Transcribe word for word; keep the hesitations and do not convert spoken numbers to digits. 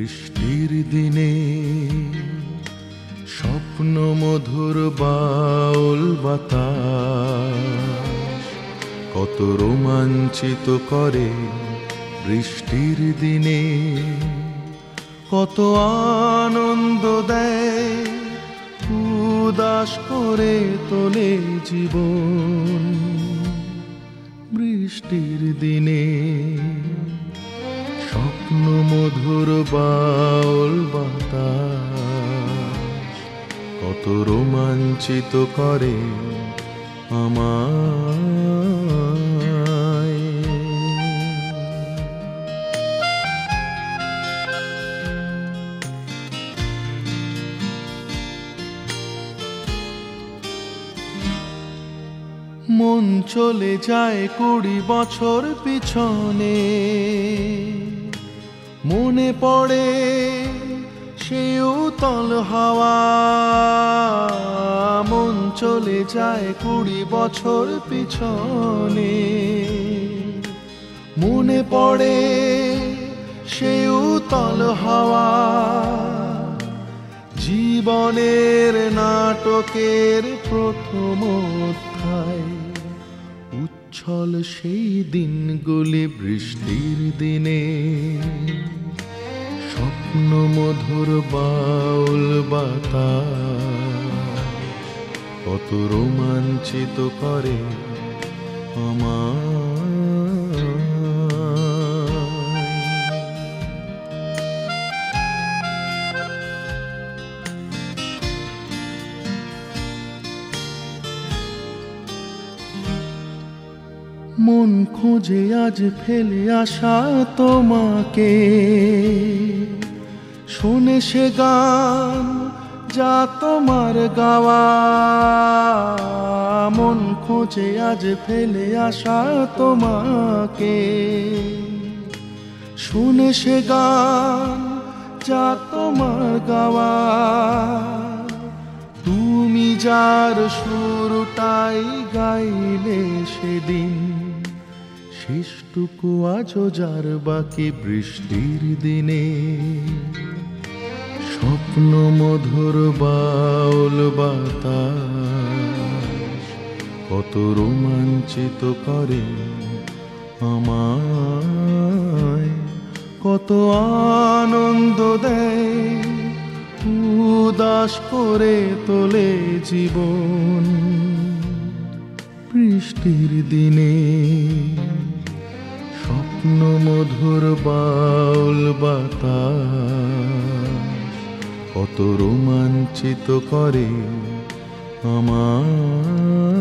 বৃষ্টির দিনে স্বপ্ন মধুর বাউল বাতাস কত রোমাঞ্চিত করে বৃষ্টির দিনে, কত আনন্দ দেয়, উদাস করে তোলে জীবন। বৃষ্টির দিনে স্বপ্ন মধুর বাউল বাতাস কত রোমাঞ্চিত করে আমায়। মন চলে যায় কুড়ি বছর পিছনে, মনে পড়ে সেই উতল হাওয়া। মন চলে যায় কুড়ি বছর পিছনে, মনে পড়ে সেই উতল হাওয়া। জীবনের নাটকের প্রথম অধ্যায়, উচ্ছল সেই দিনগুলি বৃষ্টির দিনে। স্বপ্ন মধুর বাউল বাতাস কত রোমাঞ্চিত করে আমায়। মন খোঁজে আজ ফেলে আসা তোমাকে, শোনে সে গান যা তোমার গাওয়া। মন খোঁজে আজ ফেলে আসা তোমাকে, শোনে সে গান যা তোমার গাওয়া। তুমি যার সুরটাই গাইলে সেদিন, শেষটুকু আজও যার বাকি বৃষ্টির দিনে। স্বপ্ন মধুর বাউল বাতাস কত রোমাঞ্চিত করে আমায়, কত আনন্দ দেয়, উদাস করে তোলে জীবন। বৃষ্টির দিনে স্বপ্ন মধুর বাউল বাতাস কত রোমাঞ্চিত করে আমায়।